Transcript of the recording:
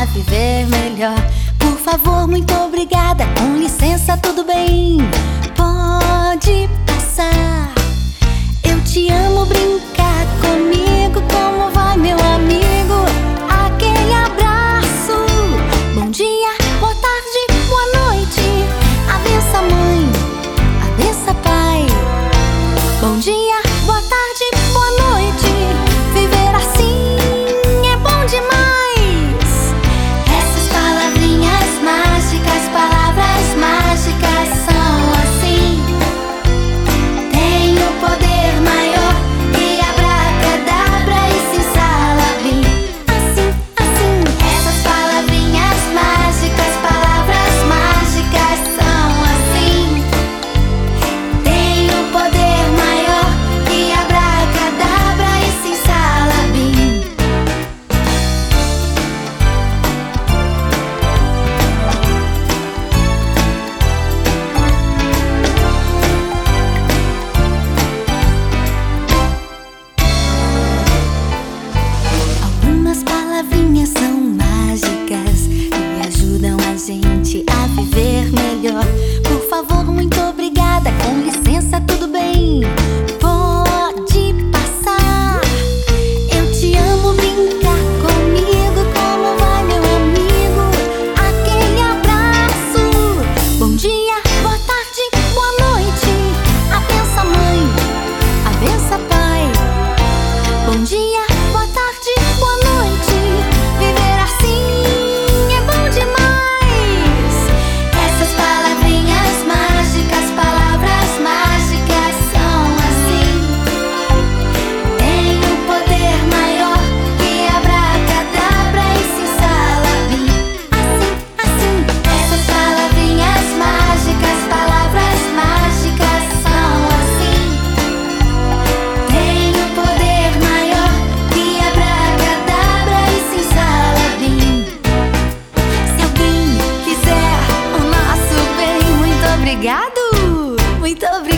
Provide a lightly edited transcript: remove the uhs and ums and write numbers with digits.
a viver melhor. Por favor, muito obrigada, com licença, tudo bem? Pode passar. Eu te amo, brincar comigo. Como vai, meu amigo? Aquele abraço. Bom dia, boa tarde, boa noite. A benção, mãe, a benção, pai. Bom dia, boa tarde, boa noite. Viver assim é bom demais. Essas palavrinhas mágicas, palavras mágicas são assim. Tem o poder maior que abracadabra e simsalabim. Assim, assim. Essas palavrinhas mágicas, palavras mágicas são assim. Tem o poder maior que abracadabra e simsalabim. Algumas palavrinhas são mágicas e ajudam a gente a viver melhor. Por favor, muito obrigada, com licença, tudo bem? Pode passar. Eu te amo, brincar comigo. Como vai, meu amigo? Aquele abraço. Bom dia, boa tarde, boa noite. A benção, mãe, a benção, pai. Bom dia, boa tarde, boa noite. Viver assim é bom demais. Essas palavrinhas mágicas, palavras mágicas são assim. Tem o poder maior que abracadabra e simsalabim. Assim, assim. Essas palavrinhas mágicas, palavras mágicas são assim. Tem o poder maior que abracadabra e simsalabim. Se alguém quiser o nosso bem, muito obrigado, muito obrigado.